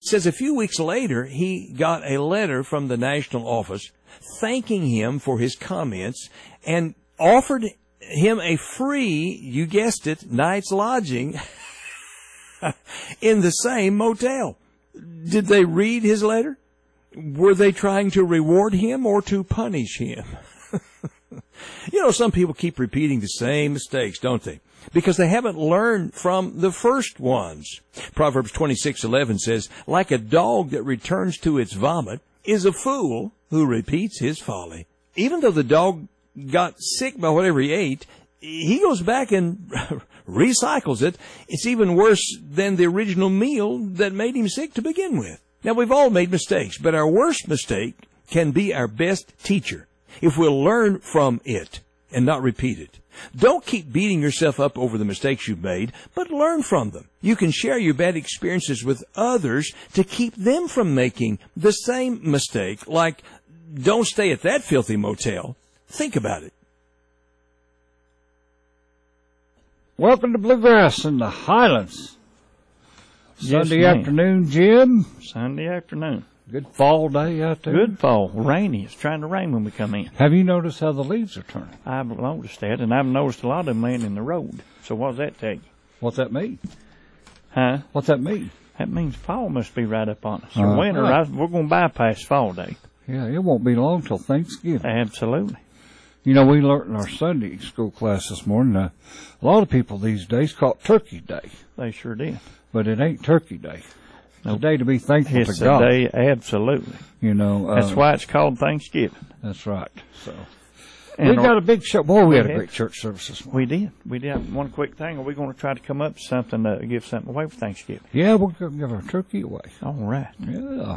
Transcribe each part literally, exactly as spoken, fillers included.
says a few weeks later, he got a letter from the national office thanking him for his comments and offered him a free, you guessed it, night's lodging in the same motel. Did they read his letter? Were they trying to reward him or to punish him? You know, some people keep repeating the same mistakes, don't they? Because they haven't learned from the first ones. Proverbs twenty-six eleven says, like a dog that returns to its vomit is a fool who repeats his folly. Even though the dog got sick by whatever he ate, he goes back and recycles it. It's even worse than the original meal that made him sick to begin with. Now, we've all made mistakes, but our worst mistake can be our best teacher if we'll learn from it and not repeat it. Don't keep beating yourself up over the mistakes you've made, but learn from them. You can share your bad experiences with others to keep them from making the same mistake, like, don't stay at that filthy motel. Think about it. Welcome to Bluegrass in the Highlands. Yes, Sunday ma'am. afternoon, Jim. Sunday afternoon. Good fall day out there. Good fall. Rainy. It's trying to rain when we come in. Have you noticed how the leaves are turning? I've noticed that, and I've noticed a lot of them laying in the road. So what does that tell you? What's that mean? Huh? What's that mean? That means fall must be right up on us. Or Uh, winter, right. I, we're going to bypass fall day. Yeah, it won't be long till Thanksgiving. Absolutely. You know, we learned in our Sunday school class this morning, uh, a lot of people these days call it Turkey Day, They sure did. but it ain't Turkey Day. It's Nope. a day to be thankful It's to a God. day, absolutely. You know, uh, That's why it's called Thanksgiving. That's right. So And we got a big show. Boy, we, we had a had- great church service this morning. We did. We did. One quick thing. Are we going to try to come up with something to give something away for Thanksgiving? Yeah, we're going to give our turkey away. All right. Yeah.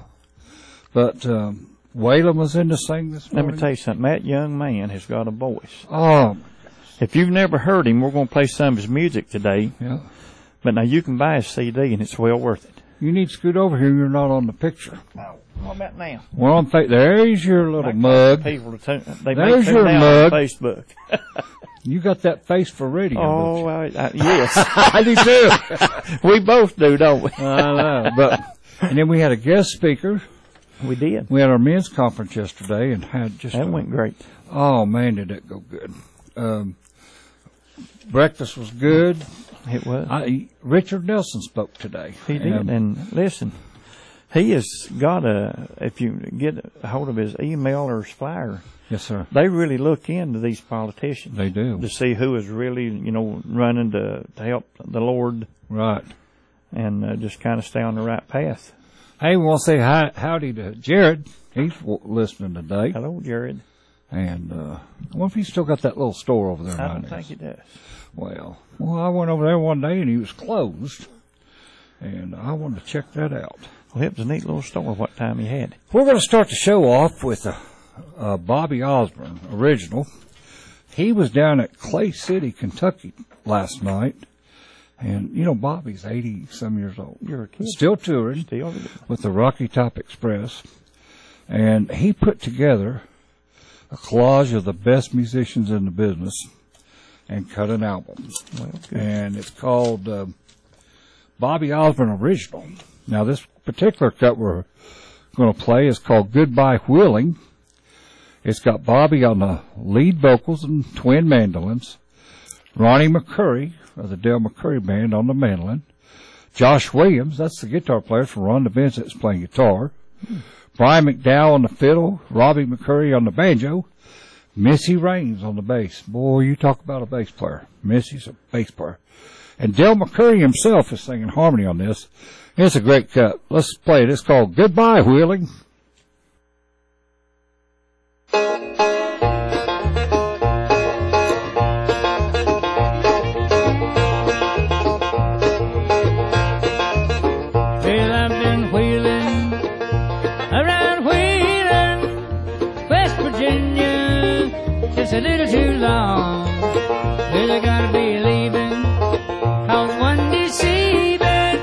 But um, Waylon was in to sing this Let morning. me tell you something. That young man has got a voice. Oh, If you've never heard him, we're going to play some of his music today. yeah. But now you can buy his C D, and it's well worth it. You need to scoot over here. You're not on the picture. Oh, what about now? Well, on fa- there's your little Like mug. People to tune, they There's may tune your out mug. on Facebook. You got that face for radio. Oh, don't I, I, yes. you? I do too. We both do, don't we? I know. But and then we had a guest speaker. We did. We had our men's conference yesterday and had just That a- went great. Oh man, did that go good? Um, breakfast was good. It was. I, Richard Nelson spoke today. He did. And, And listen, he has got a, if you get a hold of his email or his flyer, yes, sir. they really look into these politicians. They do. To see who is really, you know, running to, to help the Lord Right. and uh, just kind of stay on the right path. Hey, we want to say hi, howdy to Jared. He's w- listening today. Hello, Jared. And uh, I wonder if he's still got that little store over there. I now. don't think he does. Well, well, I went over there one day and he was closed. And I wanted to check that out. Well, it was a neat little store what time he had it. We're going to start the show off with a, a Bobby Osborne original. He was down at Clay City, Kentucky last night. And, you know, Bobby's eighty-some years old. You're a kid. Still touring Still. with the Rocky Top Express. And he put together a collage of the best musicians in the business and cut an album. Well, good. And it's called uh, Bobby Osborne Original. Now, this particular cut we're going to play is called Goodbye Wheeling. It's got Bobby on the lead vocals and twin mandolins, Ronnie McCurry of the Del McCurry Band on the mandolin, Josh Williams, that's the guitar player from Ron DeVince that's playing guitar, hmm. Brian McDowell on the fiddle, Robbie McCurry on the banjo, Missy Raines on the bass. Boy, you talk about a bass player. Missy's a bass player. And Del McCurry himself is singing harmony on this. It's a great cut. Let's play it. It's called Goodbye Wheeling. A little too long. Well, I gotta be leaving, cause one deceiving,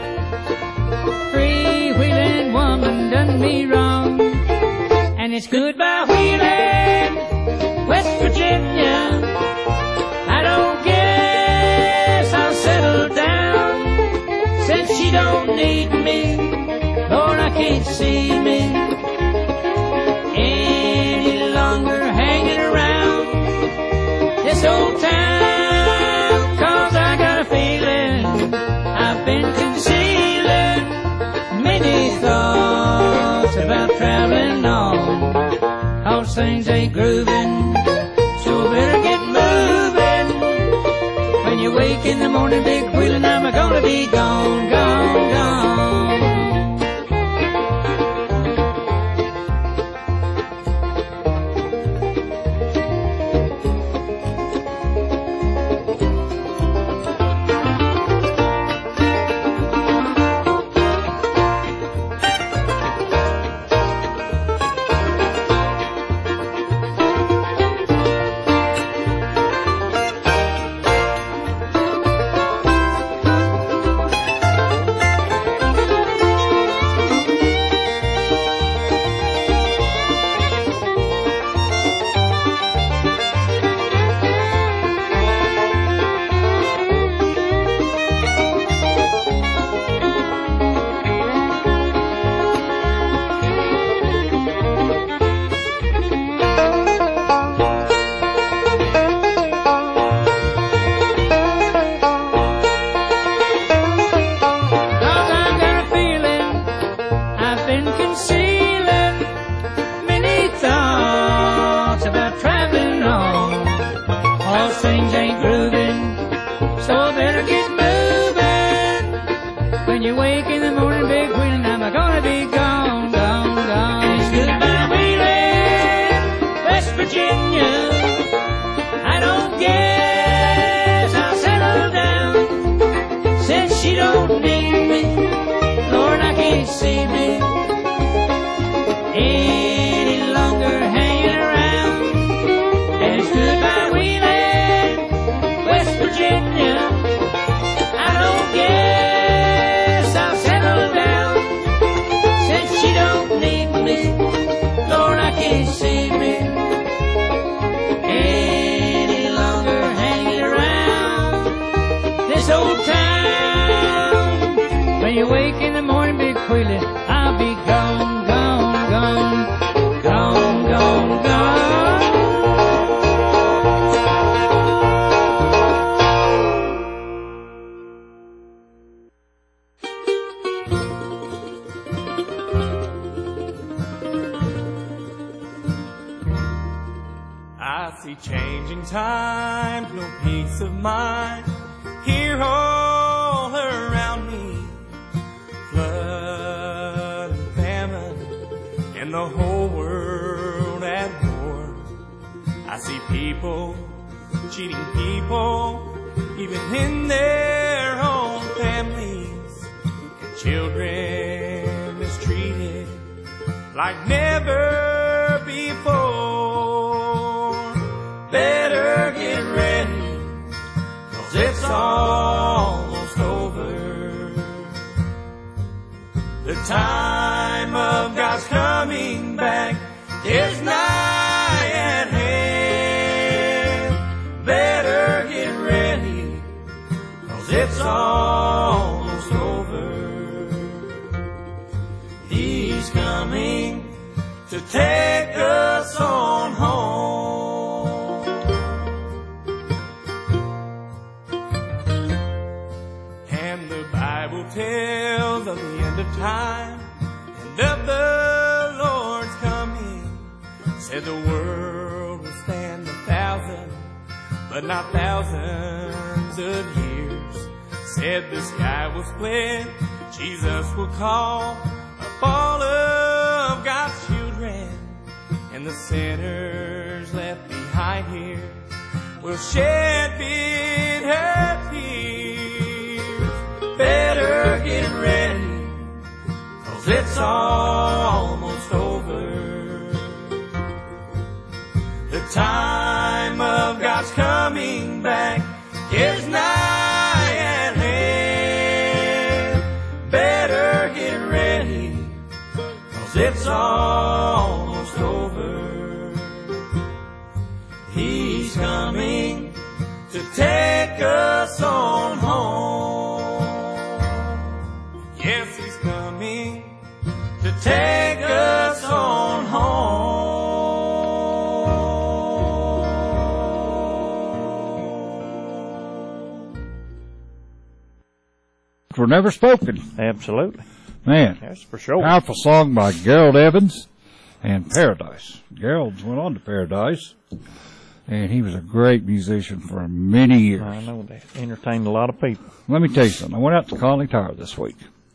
free-wheeling woman done me wrong. And it's goodbye wheeling, West Virginia. I don't guess I'll settle down, since she don't need me. Lord, I can't see me any longer hanging around this old town, 'cause I got a feeling I've been concealing many thoughts about traveling on, 'cause things ain't grooving, so better get moving. When you wake in the morning, big wheeling, I'm gonna be gone, gone, gone. Changing times, no peace of mind here all around me. Flood and famine and the whole world at war. I see people cheating people even in their own families, and children mistreated like never before. Better get ready, 'cause it's almost over. The time of God's coming back is nigh at hand. Better get ready, 'cause it's almost over. He's coming to take us on home. Tells of the end of time and of the Lord's coming. Said the world will stand a thousand, but not thousands of years. Said the sky will split, Jesus will call up all of God's children, and the sinners left behind here will shed bitter tears. Better get ready, 'cause it's almost over. The time of God's coming back is nigh at hand. Better get ready, 'cause it's almost over. He's coming to take us on home. Yes, he's coming to take us on home. Were never spoken. Absolutely. Man, That's for sure. powerful song by Gerald Evans and Paradise. Gerald went on to Paradise, and he was a great musician for many years. I know that. Entertained a lot of people. Let me tell you something. I went out to Conley Tire this week,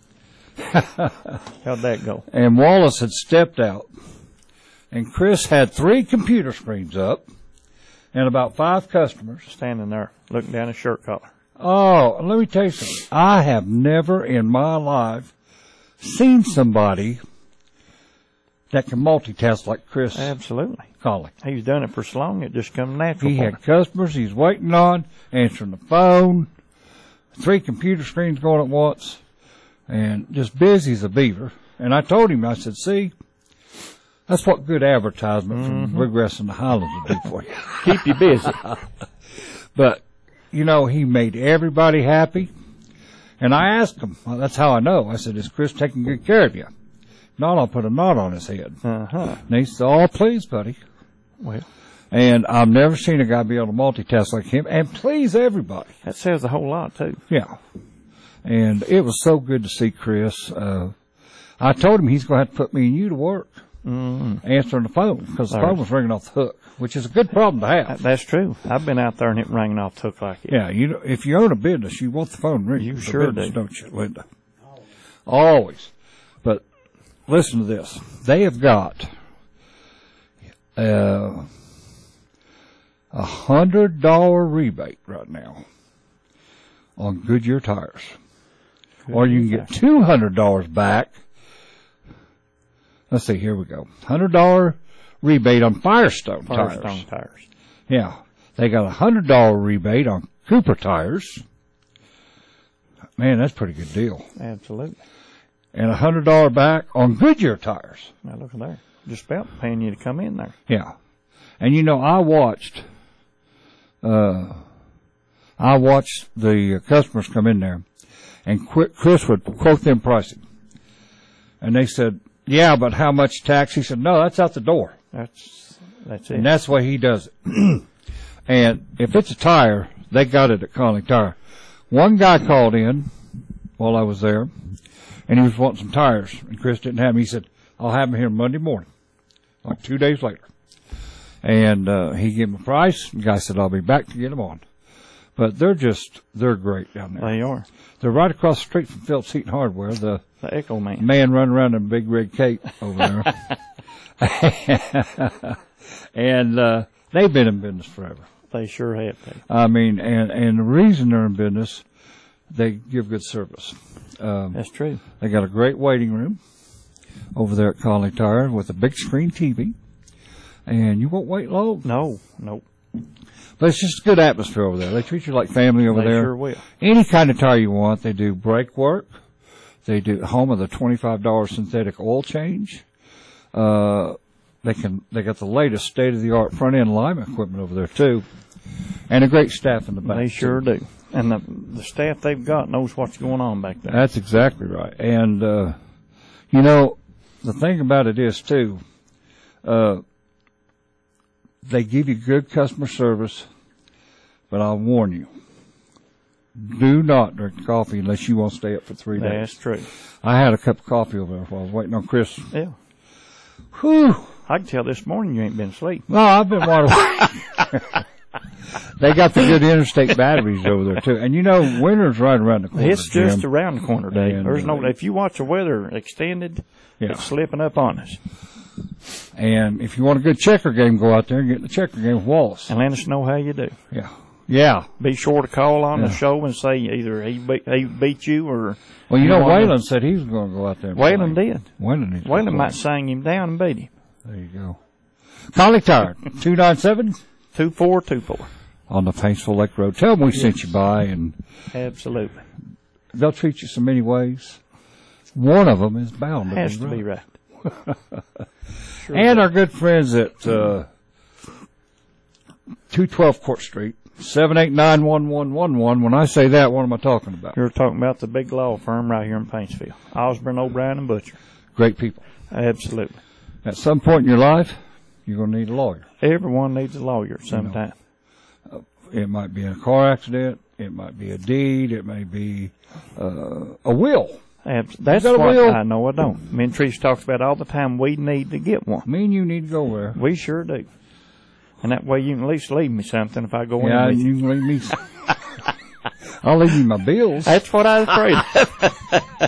How'd that go? and Wallace had stepped out, and Chris had three computer screens up and about five customers. Standing there, looking down his shirt collar. Oh, let me tell you something. I have never in my life seen somebody that can multitask like Chris Absolutely. Conley. He's done it for so long, it just comes natural He for had him. customers he's waiting on, answering the phone, three computer screens going at once, and just busy as a beaver. And I told him, I said, see, that's what good advertisement Mm-hmm. from Bluegrass in the Highlands will do for you. Keep you busy. But, you know, he made everybody happy. And I asked him, well, that's how I know. I said, is Chris taking good care of you? Not, I'll put a knot on his head. Uh-huh. And he said, oh, please, buddy. Well, And I've never seen a guy be able to multitask like him and please everybody. that says a whole lot, too. Yeah. And it was so good to see Chris. Uh, I told him he's going to have to put me and you to work Mm-hmm. answering the phone because the Sorry. phone was ringing off the hook, which is a good problem to have. That's true. I've been out there and it rang off the hook like it. Yeah, you know, if you own a business, you want the phone ringing. You for sure business, do. don't you, Linda? Always. But listen to this. They have got uh, a hundred dollar rebate right now on Goodyear tires, or you can get two hundred dollars back. Let's see. Here we go. Hundred dollar rebate on Firestone, tires. Firestone tires. Yeah, they got a hundred dollar rebate on Cooper tires. Man, that's a pretty good deal. Absolutely. And a hundred dollar back on Goodyear tires. Now look at there. Just about paying you to come in there. Yeah, and you know I watched. Uh, I watched the customers come in there, and Chris would quote them pricing, and they said, "Yeah, but how much tax?" He said, "No, that's out the door." That's that's it. And that's the way he does it. And if it's a tire, they got it at Conley Tire. One guy called in while I was there, and he was wanting some tires, and Chris didn't have them. He said, I'll have them here Monday morning, like two days later. And uh, he gave him a price. The guy said, I'll be back to get them on. But they're just, they're great down there. They are. They're right across the street from Phillips Heaton Hardware, the The Echo Man. man running around in a big red cape over there. And uh, they've been in business forever. They sure have. They. I mean, and, and the reason they're in business, they give good service. Um, That's true. they got a great waiting room over there at Conley Tire with a big screen T V. And you won't wait long. No, no. But it's just a good atmosphere over there. They treat you like family over They there. sure will. Any kind of tire you want. They do brake work. They do home of the twenty-five dollar synthetic oil change. Uh, they can, they got the latest state of the art front end alignment equipment over there too. And a great staff in the back. They sure too. do. And the the staff they've got knows what's going on back there. That's exactly right. And, uh, you know, the thing about it is too, uh, they give you good customer service, but I'll warn you, do not drink coffee unless you want to stay up for three days. That's true. I had a cup of coffee over there while I was waiting on Chris. Yeah. Whew. I can tell this morning you ain't been asleep. No, I've been wide awake. They got the good interstate batteries over there too. And you know, winter's right around the corner. It's just Jim. around the corner, Dave. And, There's no. uh, If you watch the weather extended, Yeah. it's slipping up on us. And if you want a good checker game, go out there and get the checker game with Wallace. And let us know how you do. Yeah. Yeah. Be sure to call on Yeah. the show and say either he beat, he beat you or. Well, you know, wanna- Waylon said he was going to go out there and Waylon play. did. Waylon, needs to play. Waylon might sing him down and beat him. There you go. Conley Tire, two nine seven Two four two four. on the Paintsville Lake Road. Tell them we sent you by, and Absolutely. they'll treat you so many ways. One of them is bound to Has be to be right. right. Sure And does. our good friends at uh, two twelve Court Street, seven eight nine one one one one. When I say that, what am I talking about? You're talking about the big law firm right here in Paintsville. Osborne, O'Brien, and Butcher. Great people. Absolutely. At some point in your life, you're going to need a lawyer. Everyone needs a lawyer sometime. You know, it might be in a car accident. It might be a deed. It may be uh, a will. Abs- That's got a what will? I know I don't. Me and Trish talks about all the time. We need to get one. Me and you need to go there. We sure do. And that way you can at least leave me something if I go Yeah, in with you. you can leave me. I'll leave you my bills. That's what I was afraid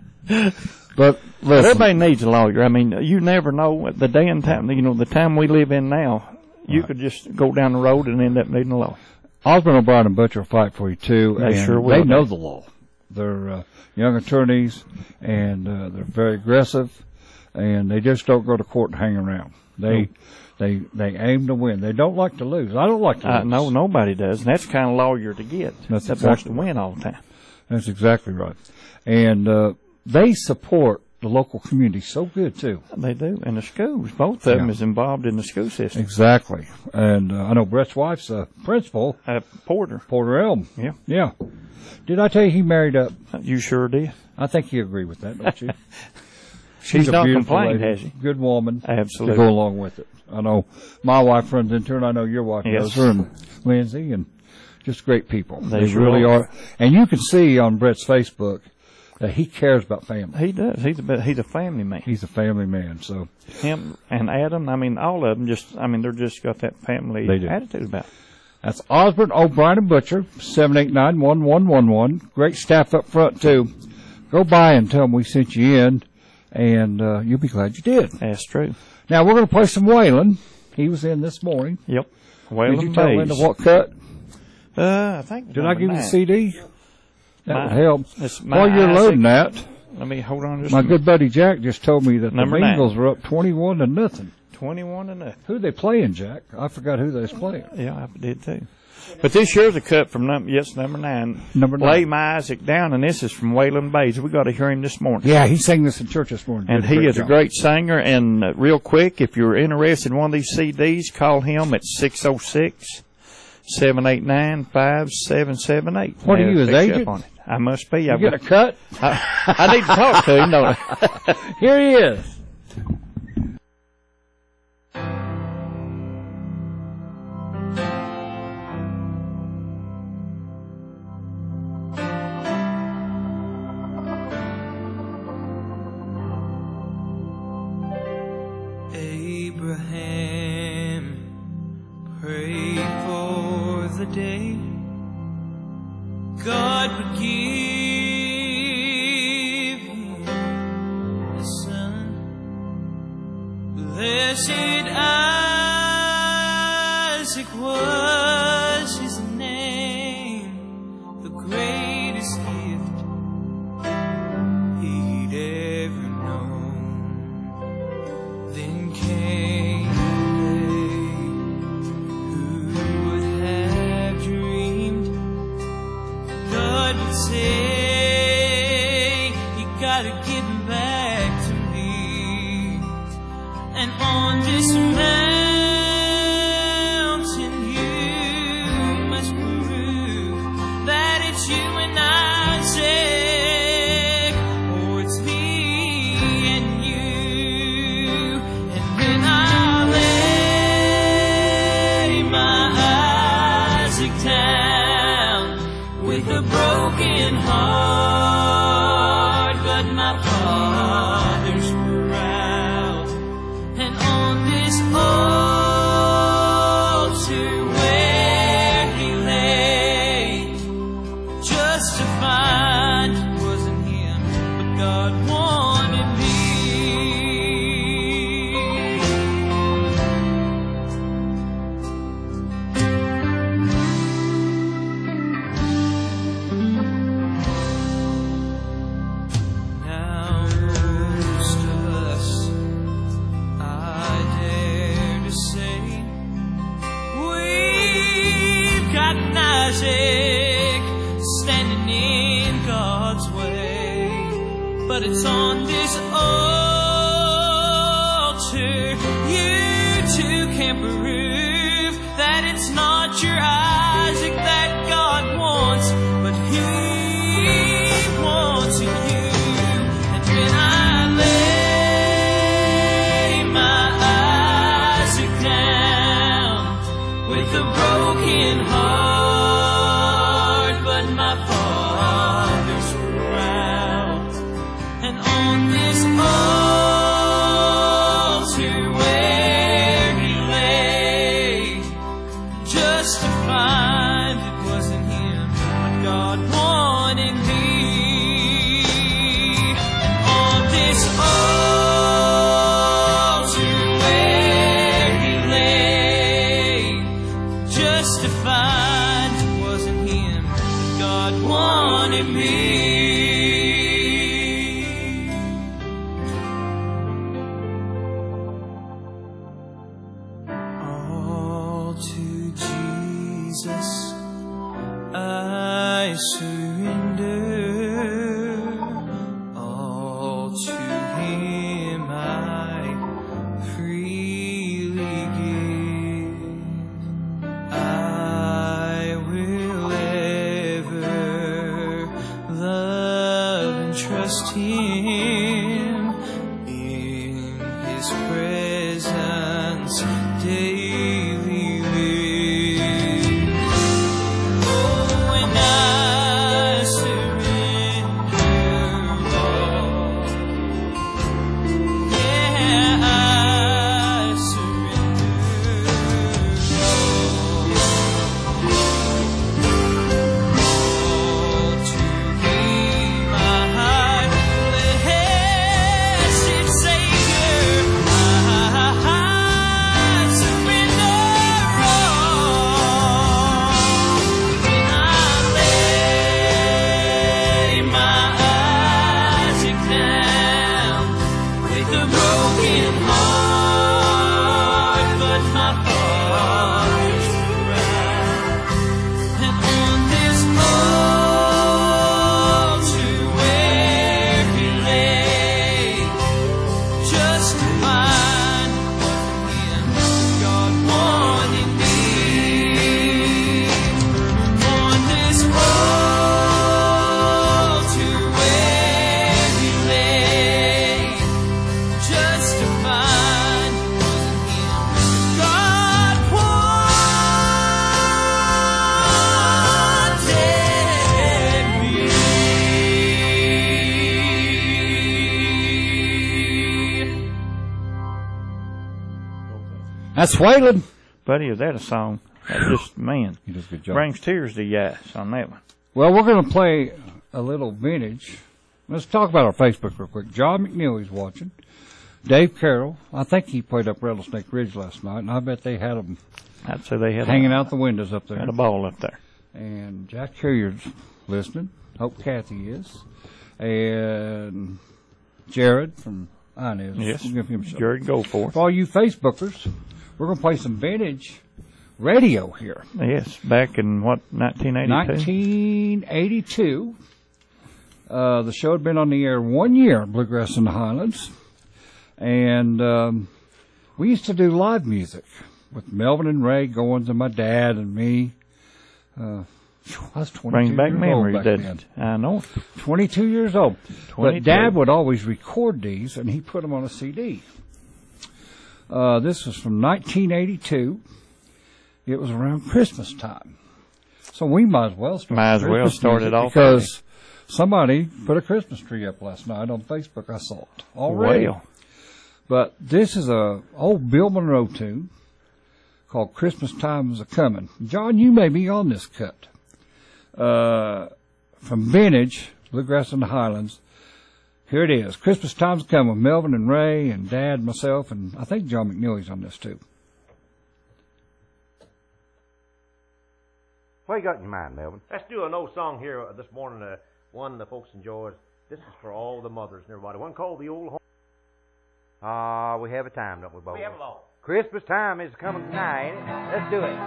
of. But But listen, everybody needs a lawyer. I mean, you never know the day and time, you know, the time we live in now, you Right. could just go down the road and end up needing a lawyer. Osborne, O'Brien, and Butcher will fight for you too. They and sure will. They know the law. They're uh, young attorneys, and uh, they're very aggressive, and they just don't go to court and hang around. They they they aim to win. They don't like to lose. I don't like to Uh, lose. no, nobody does. And that's the kind of lawyer to get. That's that wants to exactly win all the time. That's exactly right. And uh, they support the local community so good too. They do. And the schools, both of them Yeah. is involved in the school system. Exactly. And uh, I know Brett's wife's a principal, Uh, Porter, Porter Elm. yeah, Yeah. Did I tell you he married up? you sure did. I think you agree with that, don't you? She's a not beautiful complained, lady, has she? Good woman. Absolutely. To go along with it. I know my wife runs into her, and I know your wife Yes. knows her, and Lindsay, and just great people. They sure really are. are. And you can see on Brett's Facebook that he cares about family. He does. He's a, he's a family man. He's a family man, so Him and Adam, I mean, all of them just, I mean, they're just got that family They do. attitude about it. that's Osborne, O'Brien, and Butcher, seven eight nine, one one one one. Great staff up front, too. Go by and tell them we sent you in, and uh, you'll be glad you did. That's true. Now, we're going to play some Waylon. He was in this morning. Yep. Did Waylon you tell Bays. Linda what cut? Uh, I think. Did I give you the nine. C D? That My- would help. it's my While you're Isaac. loading that, Let me hold on just my a minute. good buddy Jack just told me that Number the nine. Bengals were up twenty-one to nothing. twenty-one to nothing. Who they playing, Jack? I forgot who they was playing. Yeah, I did too. But this year's a cut from num- yes, number nine. Number nine. Lay my Isaac down, and this is from Waylon Bays. We got to hear him this morning. Yeah, he sang this in church this morning. And Did he is job. a great singer. And uh, real quick, if you're interested in one of these C Ds, call him at six oh six, seven eight nine, five seven seven eight. What are you, his Pick you up agent? on it. I must be. You I've get a got, cut? I, I need to talk to him, don't I? Here he is. Abraham prayed for the day God would give him a son. Blessed Isaac was his name, the greatest gift he'd ever known. Then came the day, who would have dreamed God would say, you gotta give him back to me. And on this mountain you must prove that it's you and Isaac, or it's me and you. And when I lay my Isaac down with a broken heart, but my Father's proud. And on this altar where he lay, justified, it wasn't him, but God wanted me. Now most of us, I dare to say, we've got an Isaac standing in God's way. But it's on this altar you too can prove that it's not your Isaac that God wants, but He wants in you. And when I lay His presence daily live. Oh, when I surrender all, yeah, I surrender all to Thee, my blessed Savior. I surrender all. When I lay my Isaac down with a broken heart, but my Father's around. And on this altar where He lay, just to find Him, God wanted me. On this altar where He lay, just to find Him, God wanted me. That's Waylon. Buddy, is that a song? That just, man, He does a good job. brings tears to your eyes on that one. Well, we're going to play a little vintage. Let's talk about our Facebook real quick. John McNeely's watching. Dave Carroll. I think he played up Rattlesnake Ridge last night, and I bet they had him I'd say they had hanging a, out the windows up there. had a ball up there. And Jack Hilliard's listening. Hope Kathy is. And Jared from Inez. Yes, We'll give him some. Jared Goforth. For all you Facebookers, we're going to play some vintage radio here. Yes, back in what, nineteen eighty-two? nineteen eighty-two. Uh, the show had been on the air one year, Bluegrass in the Highlands. And um, we used to do live music with Melvin and Ray Goins and my dad and me. Uh, I was twenty-two Brings back years memories, old back doesn't then. it? I know. twenty-two years old. But twenty-two. Dad would always record these, and he put them on a C D. Uh, this was from nineteen eighty-two. It was around Christmas time. So we might as well start Might as well Christmas start it music off because somebody put a Christmas tree up last night on Facebook. I saw it already. Well, But this is a old Bill Monroe tune called Christmas Time Is A-Comin'. John, you may be on this cut. Uh, from Vintage, Bluegrass in the Highlands. Here it is. Christmas Time's Coming with Melvin and Ray and Dad, myself, and I think John McNeely's on this too. What you got in your mind, Melvin? Let's do an old song here uh, this morning, uh, one the folks enjoyed. This is for all the mothers and everybody. One called The Old Home. Ah, we have a time, don't we, both? We have a law. Christmas time is coming tonight, ain't it? Let's do it.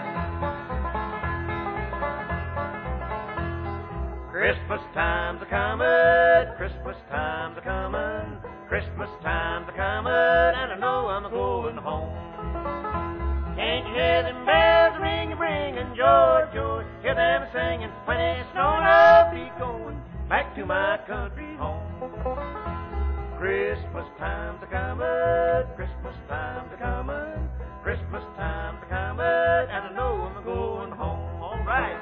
Christmas time's a comin', Christmas time's a comin', Christmas time's a comin', and I know I'm a going home. Can't you hear them bells ringing, bringing joy, joy? Hear them singing when it's snowing, I'll be going back to my country home. Christmas time's a comin', Christmas time's a comin', Christmas time's a comin', and I know I'm a going home. All right.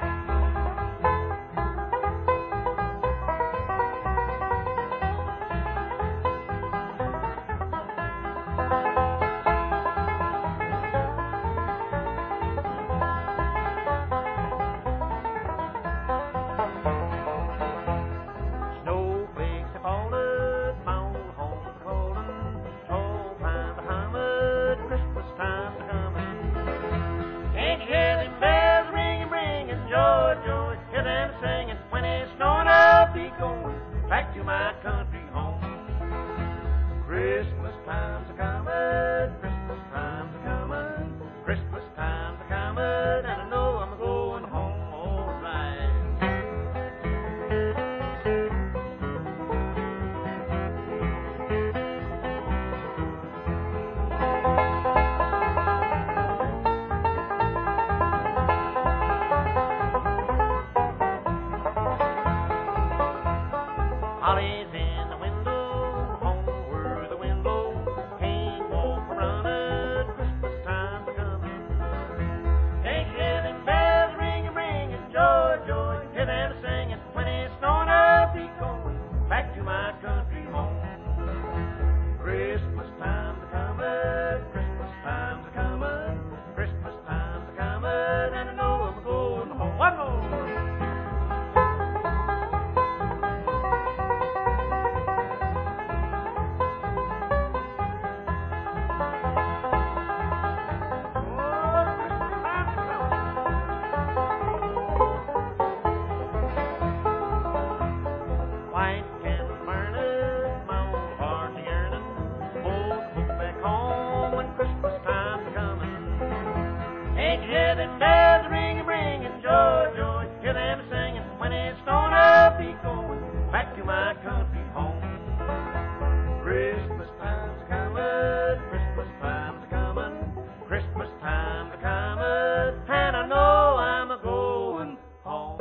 and bells ringing, bringing joy, joy. Hear them singing when it's snowing, I'll be going back to my country home. Christmas time's coming, Christmas time's coming, Christmas time's coming, and I know I'm a going home.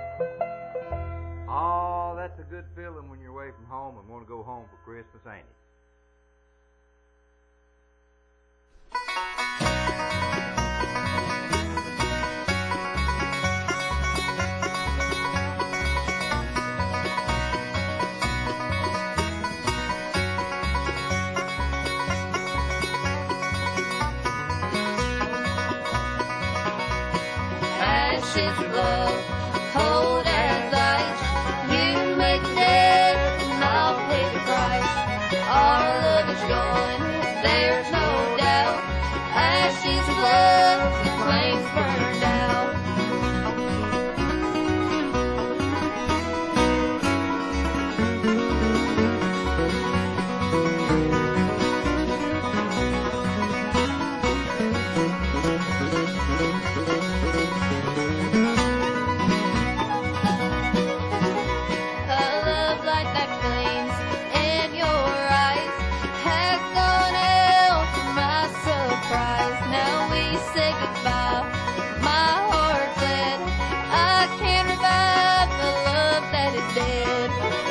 Oh, that's a good feeling when you're away from home and want to go home for Christmas, ain't it? Ashes of love, cold as ice. You make the dead, and I'll pay the price. Our love is gone, there's no doubt. Ashes of love, the flames burned out. A love like that flames in your eyes has gone out to my surprise. Now we say goodbye. My heart bled. I can't revive the love that is dead.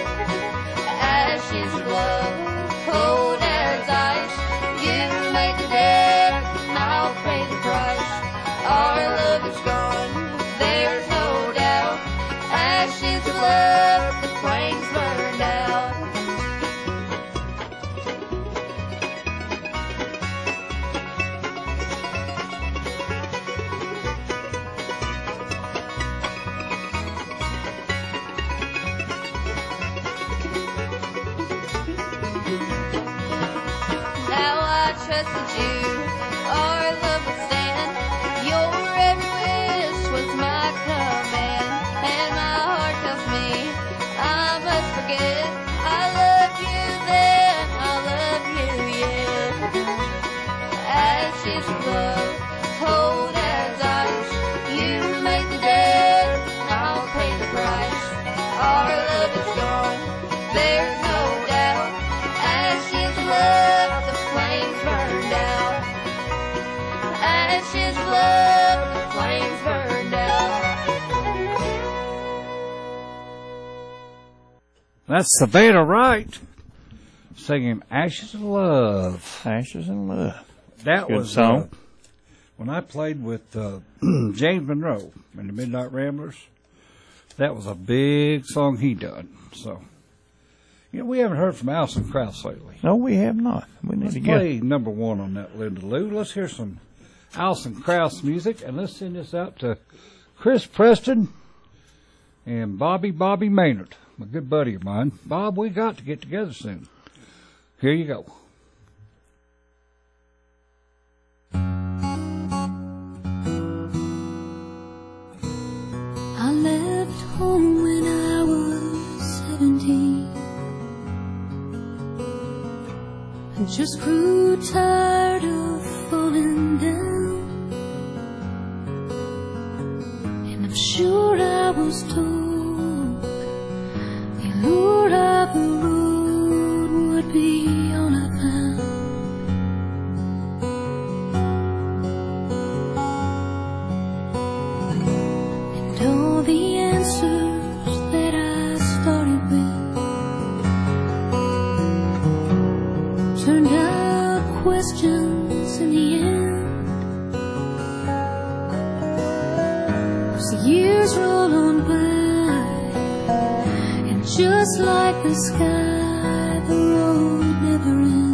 Ashes of love, cold as ice. You made the dead, and I'll pay the price. Our love is gone, there's no doubt. Ashes of love, the flames burned out. Now I trusted you, our love would stand. Your every wish was my command, and my heart tells me I must forget. I loved you then, I love you yet. Ashes of love, cold as ice. You make the dead, and I'll pay the price. Our love is gone, there's no doubt. Ashes of love, the flames burned out. Ashes of love, the flames burned out. That's Savannah Wright singing Ashes of Love. Ashes and Love. That Good was song. Uh, when I played with uh, James Monroe in the Midnight Ramblers. That was a big song he done. So, you know, we haven't heard from Alison Krauss lately. No, we have not. We need Let's to get. play number one on that Linda Lou. Let's hear some Alison Krauss music, and let's send this out to Chris Preston and Bobby Bobby Maynard, a good buddy of mine. Bob, we got to get together soon. Here you go. I left home when I was seventeen. I just grew tired of falling down, and I'm sure I was told the allure of the road would be all I found. And all the answers that I started with turned out questions in the end. As the years roll on by, and just like the sky, the road never ends.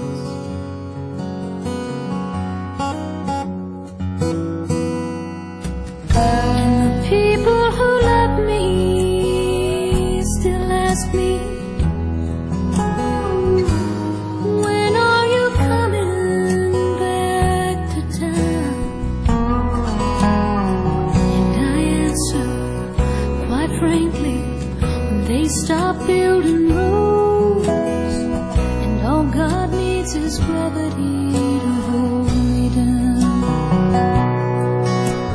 And the people who love me still ask me, when are you coming back to town? And I answer, quite frankly, when they stop building roads, and all God needs is gravity to hold me down.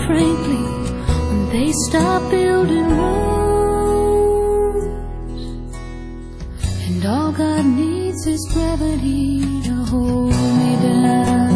frankly, when they stop building roads. And all God needs is gravity to hold me down.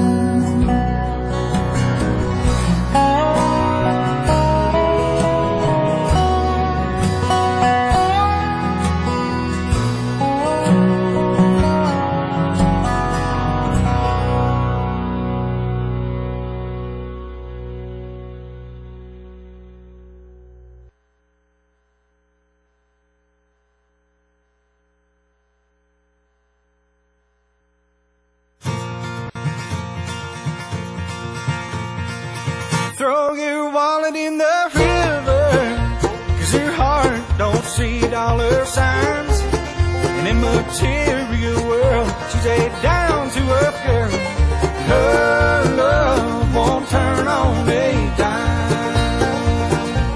Throw your wallet in the river, 'cause your heart don't see dollar signs. In a material world, she's a down-to-earth girl. Her love won't turn on a dime.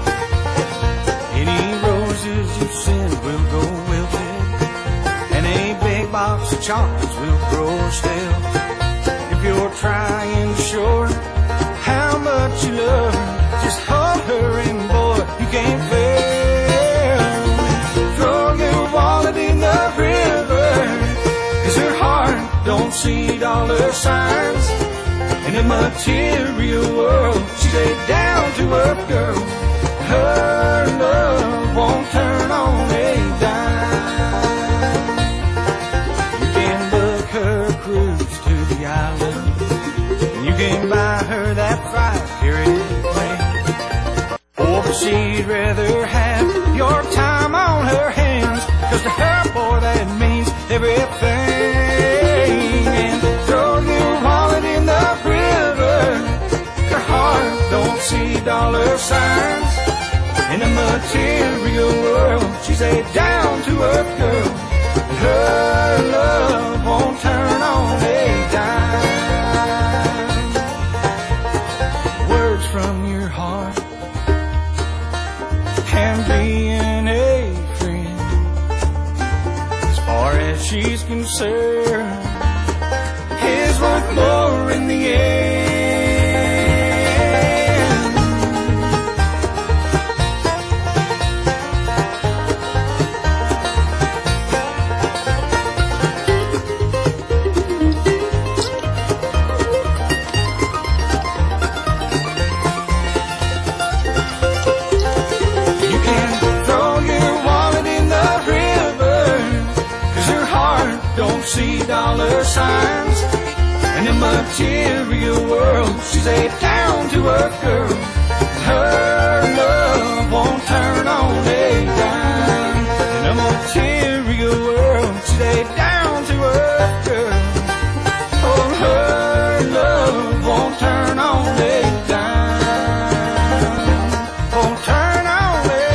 Any roses you send will go wilted, and a big box of chocolates will grow stale. If you're trying to show her how much you love her, just hold her and boy, you can't fail. Throw your wallet in the river, 'cause her heart don't see dollar signs. In a material world, she's a down-to-earth girl. Her love won't turn on a dime. You can book her cruise to the island, you can buy her that five-carat ring. Or she'd rather have your time on her hands, 'cause to her, boy, that means everything. And throw your wallet in the river, her heart don't see dollar signs. In a material world, she's a down-to-earth girl. Her love won't turn on a dime. Words from your heart and being a friend, as far as she's concerned, is worth more in the end. You can throw your wallet in the river, 'cause her heart don't see dollar signs. In a material world, she's a down-to-earth girl. Her love won't turn on a dime. In a material world, she's a down-to-earth girl. Oh, her love won't turn on a dime. Won't turn on a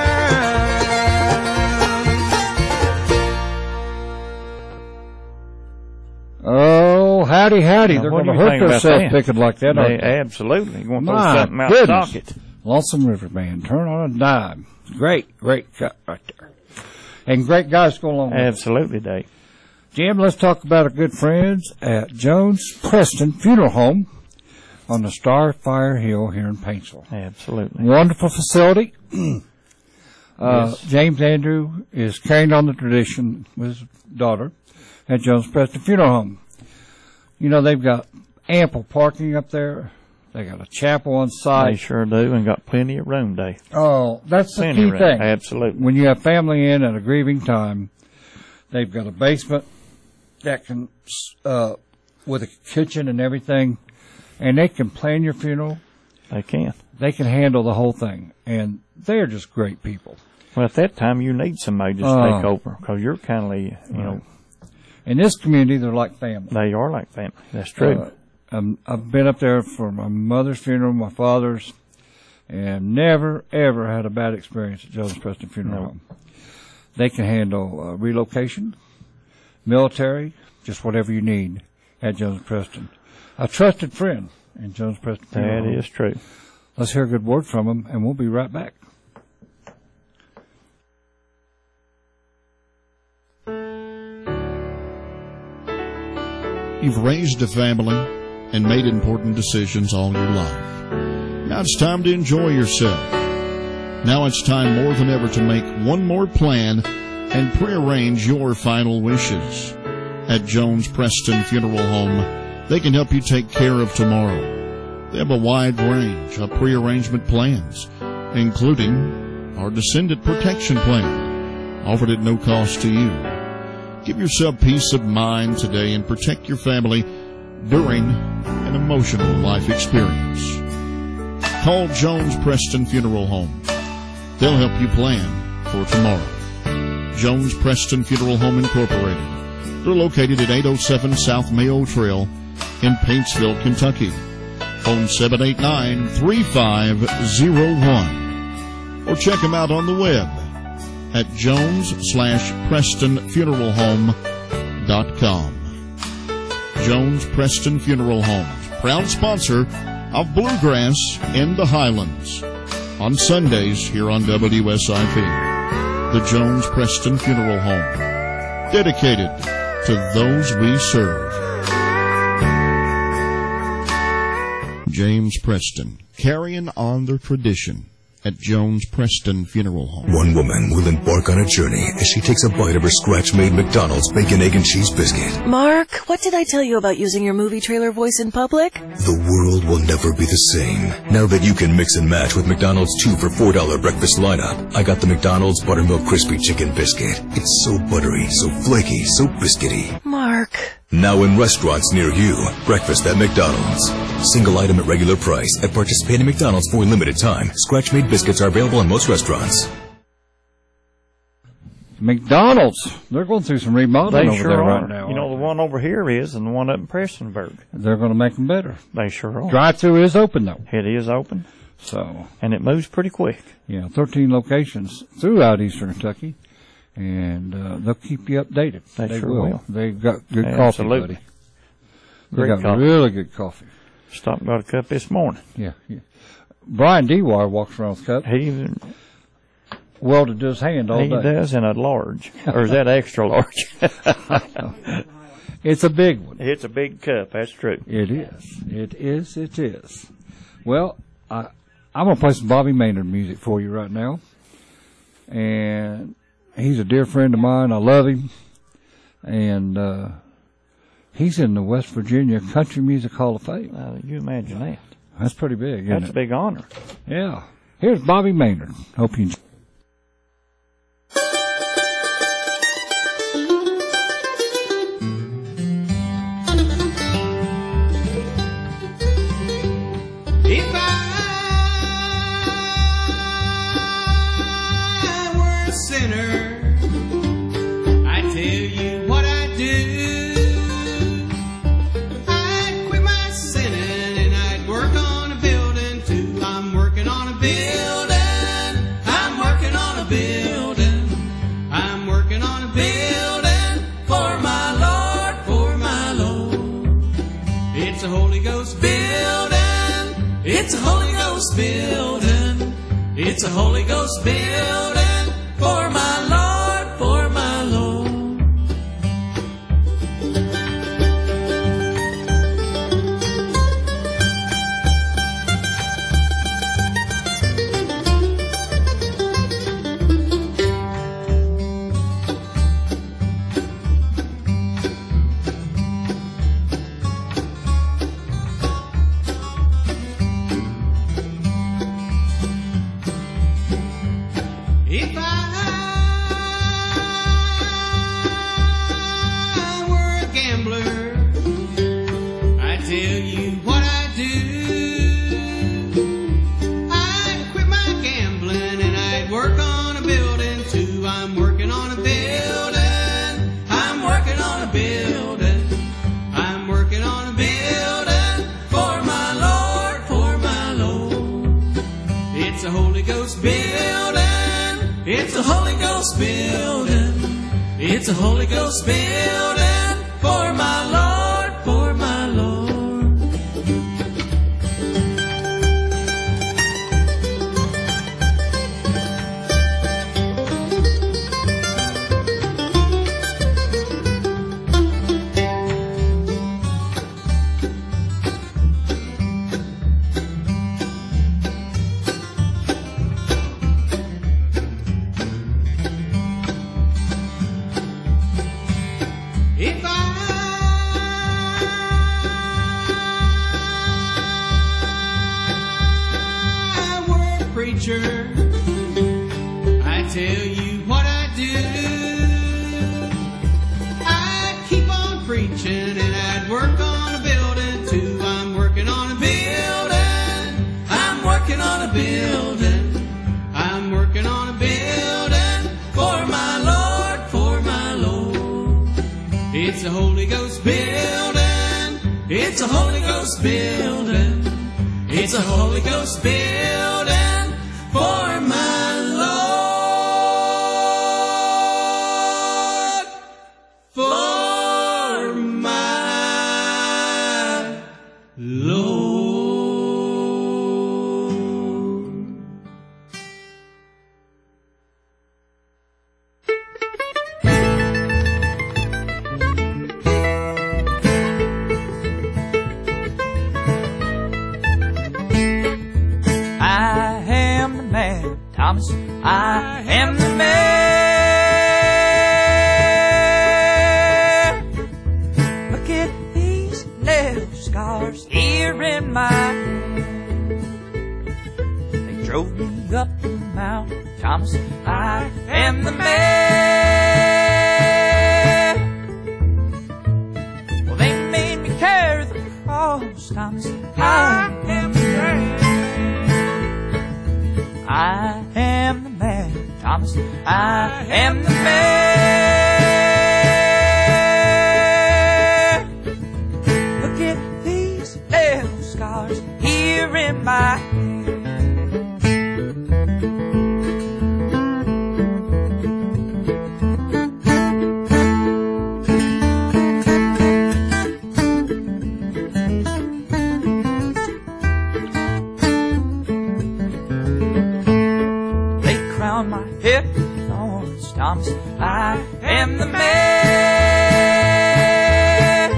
dime. Oh, howdy, howdy. Now, They're what going do to you hurt think about themselves that? picking like that. aren't They they? absolutely. You want to throw My something out goodness. socket. Lonesome River Band, turn on a dime. Great, great cut right there. And great guys go along with it. Absolutely, Dave. Jim, let's talk about our good friends at Jones Preston Funeral Home on the Starfire Hill here in Paintsville. Absolutely. Wonderful facility. uh, Yes. James Andrew is carrying on the tradition with his daughter at Jones Preston Funeral Home. You know, they've got ample parking up there. They got a chapel on They site. sure do, and got plenty of room, Dave. Oh, that's the Plenty key of room. thing. Absolutely. When you have family in at a grieving time, they've got a basement that can, uh, with a kitchen and everything, and they can plan your funeral. They can. They can handle the whole thing, and they're just great people. Well, at that time, you need somebody to Oh. take over, because you're kind of, you know, In this community, they're like family. they are like family. That's true. Uh, um, I've been up there for my mother's funeral, my father's, and never, ever had a bad experience at Jones Preston Funeral No. Home. They can handle uh, relocation, military, just whatever you need at Jones Preston. A trusted friend in Jones Preston Funeral That Home. is true. Let's hear a good word from them, and we'll be right back. You've raised a family and made important decisions all your life. Now it's time to enjoy yourself. Now it's time more than ever to make one more plan and prearrange your final wishes. At Jones Preston Funeral Home, they can help you take care of tomorrow. They have a wide range of prearrangement plans, including our Descendant Protection Plan, offered at no cost to you. Give yourself peace of mind today and protect your family during an emotional life experience. Call Jones Preston Funeral Home. They'll help you plan for tomorrow. Jones Preston Funeral Home Incorporated. They're located at eight oh seven South Mayo Trail in Paintsville, Kentucky. Phone seven eight nine, three five zero one. Or check them out on the web at jones slash preston funeral home dot com. Jones Preston Funeral Homes, proud sponsor of Bluegrass in the Highlands. On Sundays here on W S I P, the Jones Preston Funeral Home, dedicated to those we serve. James Preston, carrying on their tradition at Jones Preston Funeral Home. One woman will embark on a journey as she takes a bite of her scratch-made McDonald's bacon, egg, and cheese biscuit. Mark, what did I tell you about using your movie trailer voice in public? The world will never be the same. Now that you can mix and match with McDonald's two for four dollar breakfast lineup, I got the McDonald's Buttermilk Crispy Chicken Biscuit. It's so buttery, so flaky, so biscuity. Mark. Now in restaurants near you, breakfast at McDonald's. Single item at regular price at participating McDonald's for a limited time. Scratch-made biscuits are available in most restaurants. McDonald's, they're going through some remodeling They over sure there are. right now. You know, the one over here is, and the one up in Prestonburg. They're going to make them better. They sure are. Drive-through is open, though. It is open. So, and it moves pretty quick. Yeah, thirteen locations throughout Eastern Kentucky, and uh, they'll keep you updated. They, they sure will. will. They've got good Absolutely. coffee, buddy. They Great got coffee. really good coffee. Stopped and got a cup this morning. Yeah, yeah. Brian Dewar walks around with a cup. He welded to his hand all he day. does in a large, or is that extra large? It's a big one. It's a big cup. That's true. It is. It is. It is. Well, I, I'm going to play some Bobby Maynard music for you right now. And he's a dear friend of mine. I love him. And uh, he's in the West Virginia Country Music Hall of Fame. Uh, you imagine that. That's pretty big, isn't That's it? a big honor. Yeah. Here's Bobby Maynard. Hope you enjoy. If I were a sinner, I'd tell you what I'd do. I'd quit my sinning and I'd work on a building too. I'm working on a building. I'm working on a building. I'm working on a building for my Lord, for my Lord. It's a Holy Ghost building. It's a Holy Ghost building. It's a Holy Ghost building for my Lord, for my Lord. If I were a gambler, I'd tell you what I'd do. I'd quit my gambling and I'd work on a building too. I'm working on a building. I'm working on a building. I'm working on a building for my Lord, for my Lord. It's a Holy Ghost building. It's a Holy Ghost building. It's a Holy Ghost building for my Lord, for my Lord. preacher. I tell you what I do. I'd keep on preaching and I'd work on a building too. I'm working on a building. I'm working on a building. I'm working on a building for my Lord, for my Lord. It's a Holy Ghost building. It's a Holy Ghost building. It's a Holy Ghost building for my Lord, for my Lord. I am the man, Thomas. I am the man. Look at these nail scars here in my hand. They drove me up the mountain, Thomas. I am the man. Well, they made me carry the cross, Thomas. I am the man. I am the man, Thomas. I am the man. Look at these nail scars here in my hand. On my head with thorns, Thomas. I am the man.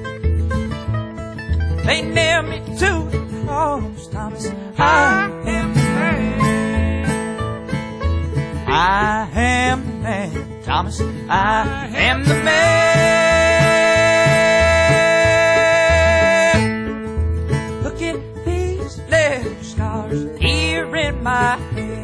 They nailed me to the cross, Thomas. I am the man. I am the man, Thomas. I am the man. Look at these nail scars here in my head.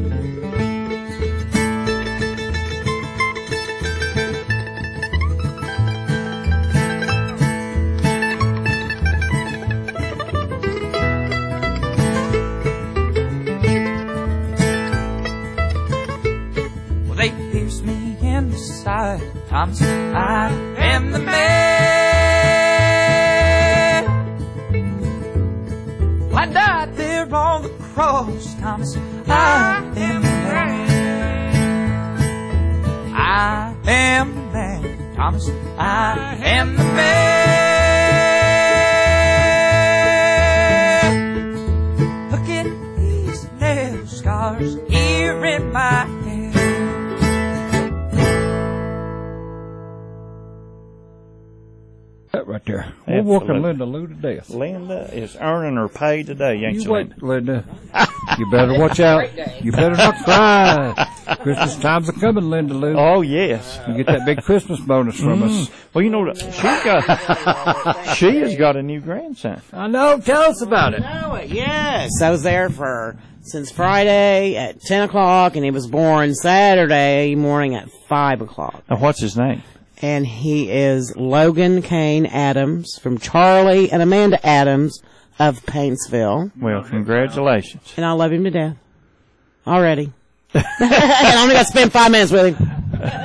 They pierced me in the side, Thomas. I am the man. Well, I died there on the cross, Thomas. I am the man. I am the man, Thomas. I am the man. Look at these nail scars here in my hand. Right there. We're working Linda Lou to death. Linda is earning her pay today, ain't you, you wait, Linda? You better watch out. You better not cry. Christmas time's a coming, Linda Lou. Oh, yes. You get that big Christmas bonus from mm. us. Well, you know, she got, she has got a new grandson. I know. Tell us about it. I know it, yes. I was there for, since Friday at ten o'clock, and he was born Saturday morning at five o'clock. Now, what's his name? And he is Logan Kane Adams from Charlie and Amanda Adams of Paintsville. Well, congratulations. And I love him to death. Already. And I only got to spend five minutes with him.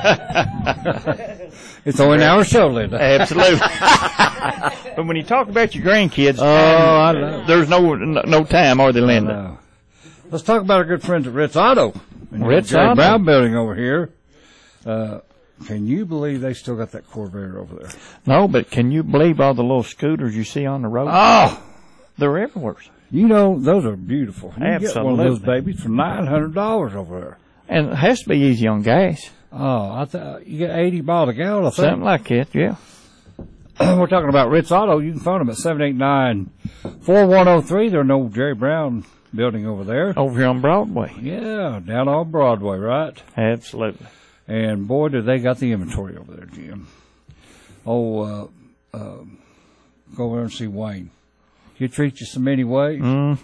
It's only an hour show, Linda. Absolutely. But when you talk about your grandkids, oh, I love there's no no time, are they, Linda? Let's talk about our good friends at Ritz Auto. Ritz Jerry Auto. Brown building over here. Uh, Can you believe they still got that Corvair over there? No, but can you believe all the little scooters you see on the road? Oh! They're everywhere. You know, those are beautiful. You Absolutely. can get one of those babies for nine hundred dollars over there. And it has to be easy on gas. Oh, I thought you get eighty miles a gallon, I think. Something like that, yeah. We're talking about Ritz Auto. You can phone them at seven eight nine, four one zero three. They're an old Jerry Brown building over there. Over here on Broadway. Yeah, down on Broadway, right? Absolutely. And boy, did they got the inventory over there, Jim. Oh, uh, uh, go over and see Wayne. He'll treat you some many ways. Mm-hmm.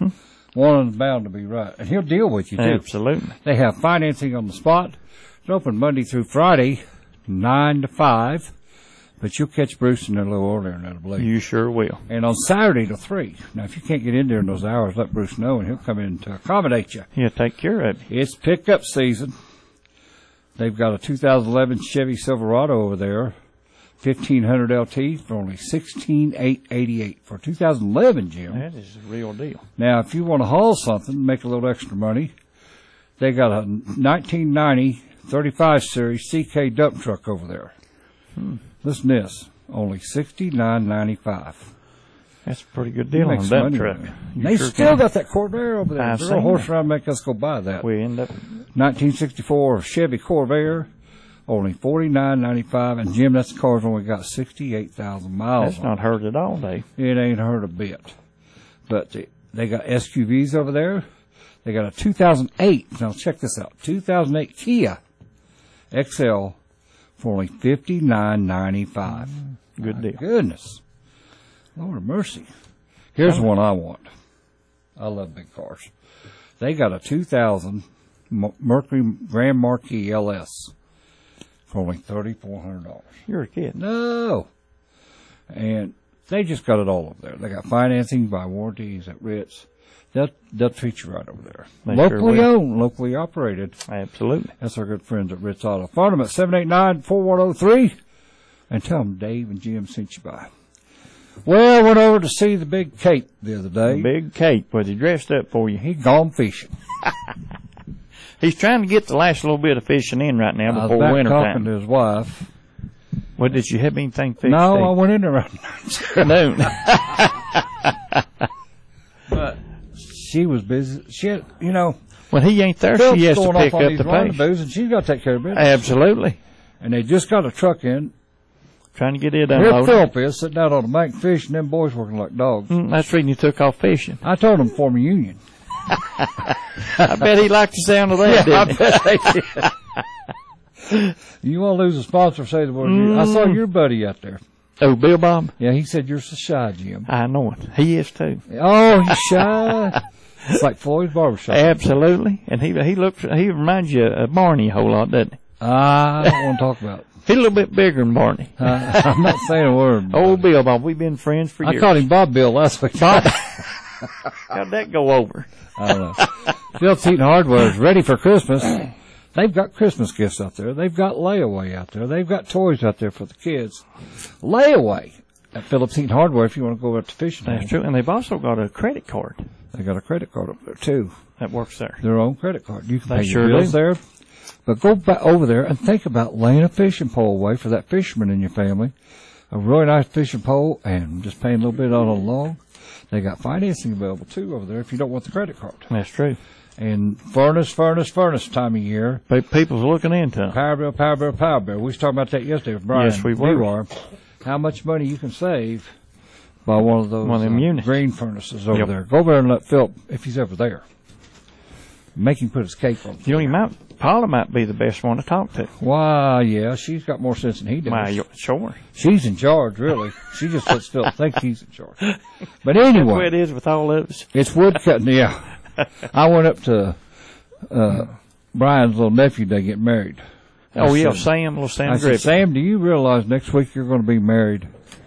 One of them's bound to be right. And he'll deal with you, too. Absolutely. They have financing on the spot. It's open Monday through Friday, nine to five. But you'll catch Bruce in there a little earlier than that, I believe. You sure will. And on Saturday to three. Now, if you can't get in there in those hours, let Bruce know, and he'll come in to accommodate you. He'll take care of you. It's pickup season. They've got a two thousand eleven Chevy Silverado over there, fifteen hundred L T for only sixteen thousand eight hundred eighty-eight dollars. For two thousand eleven, Jim. That is the real deal. Now, if you want to haul something, make a little extra money, they got a nineteen ninety thirty-five series C K dump truck over there. Hmm. Listen to this, only sixty-nine ninety-five. That's a pretty good deal on that truck. They sure still can. got that Corvair over there. I've They're seen a horse that. around make us go buy that. We end up nineteen sixty-four Chevy Corvair, only forty-nine ninety-five. And Jim, that car's only got sixty-eight thousand miles. That's not hurt at all, Dave. It ain't hurt a bit. But they, they got S U Vs over there. They got a two thousand eight. Now check this out. two thousand eight Kia X L for only fifty-nine ninety-five. Good My deal. Goodness. Lord of mercy. Here's the one I want. I love big cars. They got a two thousand Mercury Grand Marquis L S for only thirty-four hundred dollars. You're a kid. No. And they just got it all over there. They got financing by warranties at Ritz. They'll, they'll treat you right over there. They sure Locally will. owned, locally operated. Absolutely. That's our good friends at Ritz Auto. Phone them at seven eight nine, four one zero three and tell them Dave and Jim sent you by. Well, I went over to see the big Kate the other day. The big Kate. Was he dressed up for you? He gone fishing. He's trying to get the last little bit of fishing in right now I was before back winter talking time. to his wife. Well, did you have anything fixed? No, Dave? I went in there right No. But she was busy. She had, you know. When he ain't there, Phil's she has to going pick off on up these the pace. rendezvous, and she's got to take care of business. Absolutely. And they just got a truck in. Trying to get it Here unloaded. Philip is sitting out on the bank fishing, them boys working like dogs. Mm, that's the reason you took off fishing. I told them form a union. I bet he liked the sound of that, Yeah, didn't I he? bet they did. You want to lose a sponsor, say the word. Mm. I saw your buddy out there. Oh, Bill Bob? Yeah, he said you're so shy, Jim. I know it. He is too. Oh, he's shy. It's like Floyd's barbershop. Absolutely. And he he looks he reminds you of Barney a whole lot, doesn't he? I don't want to talk about it. He's a little bit bigger than Barney. Uh, I'm not saying a word. Old Bill Bob, we've been friends for I years. called him Bob Bill last week. Bob. How'd that go over? I don't know. Phil's Heating Hardware is ready for Christmas. They've got Christmas gifts out there. They've got layaway out there. They've got toys out there for the kids. Layaway at Phillips Heating Hardware if you want to go out to fishing. That's true. And they've also got a credit card They got a credit card up there too. that works there. Their own credit card. You can They pay sure your bills do. there. But go back over there and think about laying a fishing pole away for that fisherman in your family. A really nice fishing pole and just paying a little bit on along. They got financing available too over there if you don't want the credit card. That's true. And furnace, furnace, furnace time of year. Pe- People's looking into it. Power bill, power bill, power bill. We was talking about that yesterday with Brian. Yes, we were. Dewar. How much money you can save by one of those One of them uh, units. green furnaces over Yep. there. Go over there and let Phil, if he's ever there, make him put his cape on. You know, you might, Paula might be the best one to talk to. Why, yeah, she's got more sense than he does. Why, you- sure. She's in charge, really. She just lets Phil think he's in charge. But That's the way anyway, it is with all of us. it's wood cutting. Yeah, I went up to uh, Brian's little nephew. They get married. I Oh, yeah, said- Sam, little Sam I said, Griffin. Sam, do you realize next week you're going to be married?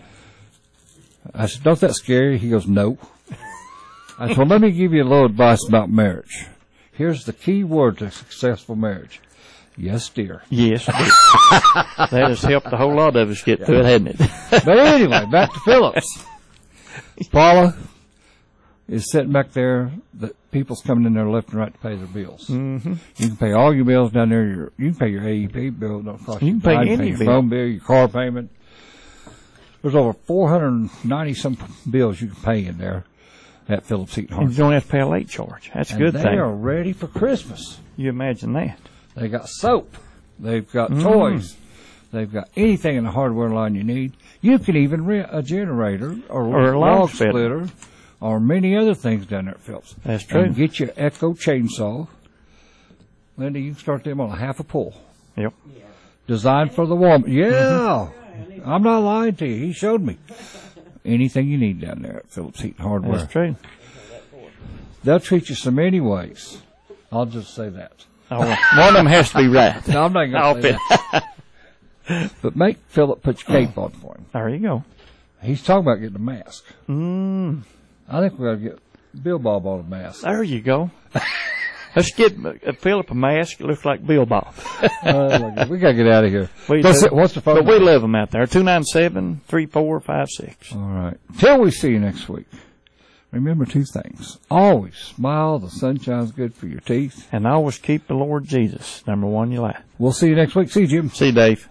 I said, don't that scare you? He goes, no. I said, well, let me give you a little advice about marriage. Here's the key word to successful marriage. Yes, dear. Yes, it is. That has helped a whole lot of us get through it, hasn't it? But anyway, back to Phillips. Paula is sitting back there. The people's coming in there left and right to pay their bills. Mm-hmm. You can pay all your bills down there. Your, you can pay your A E P bill. Don't cost You you can pay a dime. any your bill. phone bill, your car payment. There's over four hundred ninety some bills you can pay in there at Phillips Heating And you Hardware. don't have to pay a late charge. That's a And good they thing. are ready for Christmas. You imagine that. They got soap. They've got Mm. toys. They've got anything in the hardware line you need. You can even rent a generator or, Or a log log splitter. splitter or many other things down there at Phillips. That's true. And get your Echo chainsaw. Linda, you can start them on a half a pull. Yep. Designed for the woman. Yeah. I'm not lying to you. He showed me. Anything you need down there at Phillips Heating Hardware. That's true. They'll treat you so many ways. I'll just say that. Oh, one of them has to be right. No, I'm not going to say that. But make Philip put your cape on for him. There you go. He's talking about getting a mask. Mm. I think we're going to get Bill Bob on a mask. There you go. Let's get uh, Philip a mask. It looks like Bill Bob. uh, we got to get out of here. We What's, do. the, what's the phone? But we love them out there. two nine seven, three four five six. All right. Till we see you next week. Remember two things. Always smile. The sunshine's good for your teeth. And always keep the Lord Jesus number one in your life. We'll see you next week. See you, Jim. See you, Dave.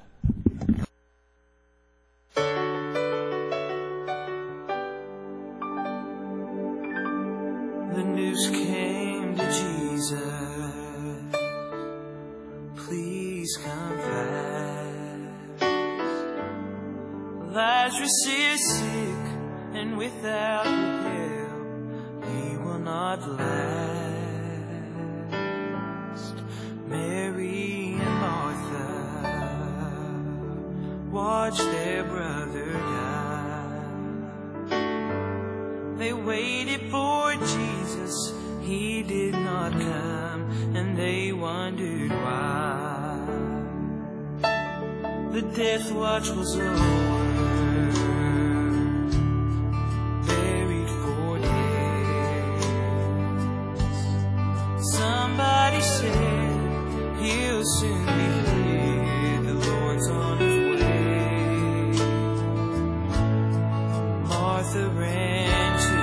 The news came to Jesus. Please come fast. Lazarus is sick, and without your help, he will not last. Mary and Martha watched their brother die. They waited for Jesus, he did not come, and they wondered why. The death watch was over. Somebody said he'll soon be here, the Lord's on his way. Martha ran to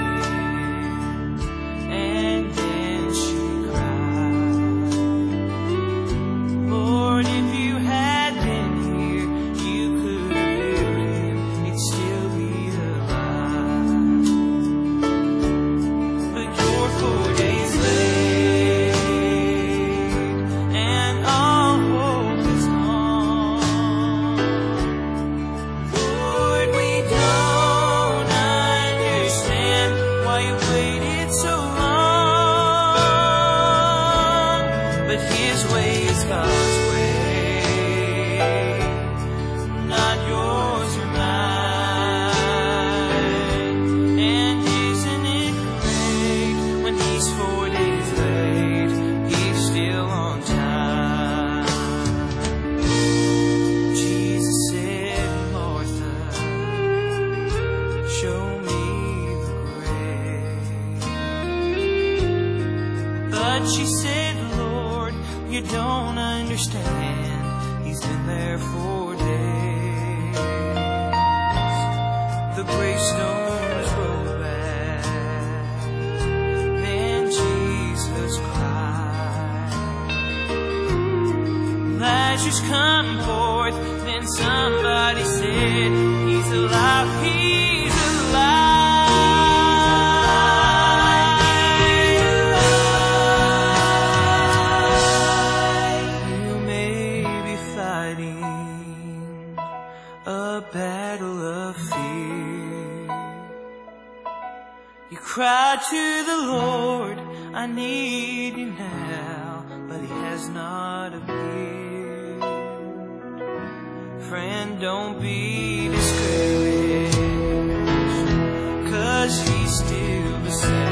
him, and then she cried, Lord, if you had been here, you could have healed him, he'd still be alive. But you're four days late. She said, Lord, you don't understand. He's been there for days. The gravestone was rolled back. Then Jesus cried, Lazarus, come forth. Then somebody said, he's alive, he's alive. Cry to the Lord, I need you now, but he has not appeared. Friend, don't be discouraged, 'cause he's still the same.